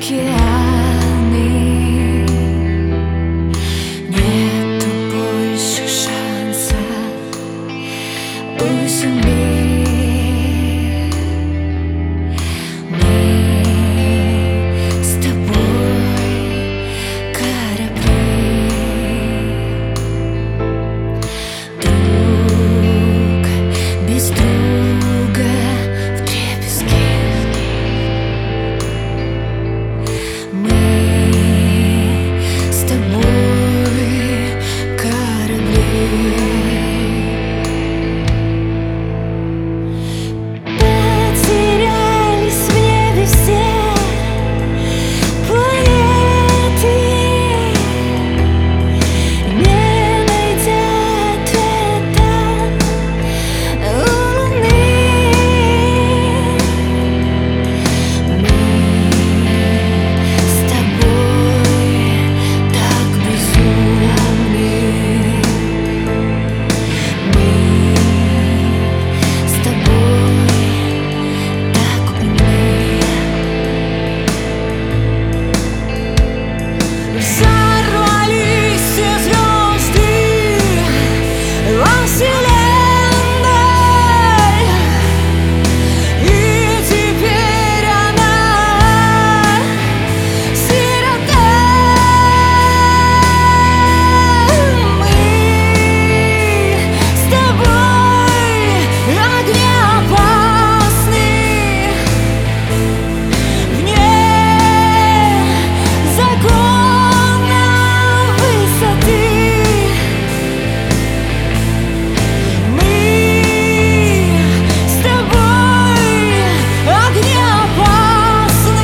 Нету больше шанса у земли. Мы с тобой корабли, друг без друга вдребезги. Мы с тобой корабли. Потерялись в небе все планеты, не найдя ответа у Луны. Мы с тобой так безумны. Мы с тобой так умны. Взорвались все звезды во вселенной, и теперь она сирота. Мы с тобой огнеопасны, вне закона высоты. Мы с тобой огнеопасны.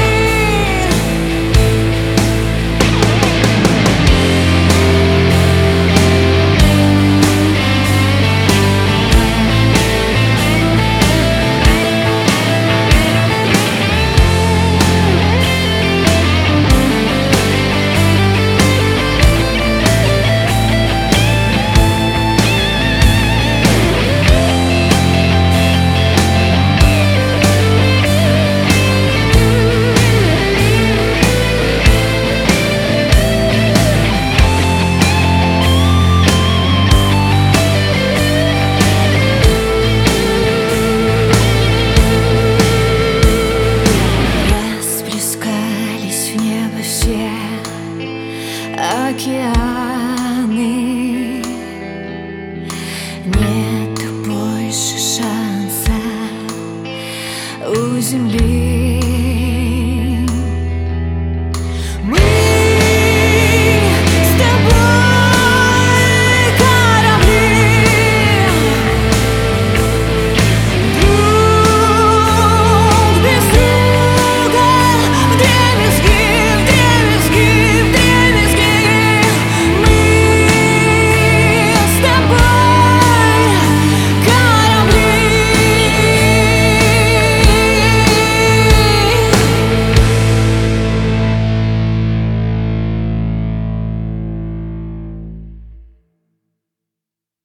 Расплескались в небо все океаны. Нету больше шанса у земли.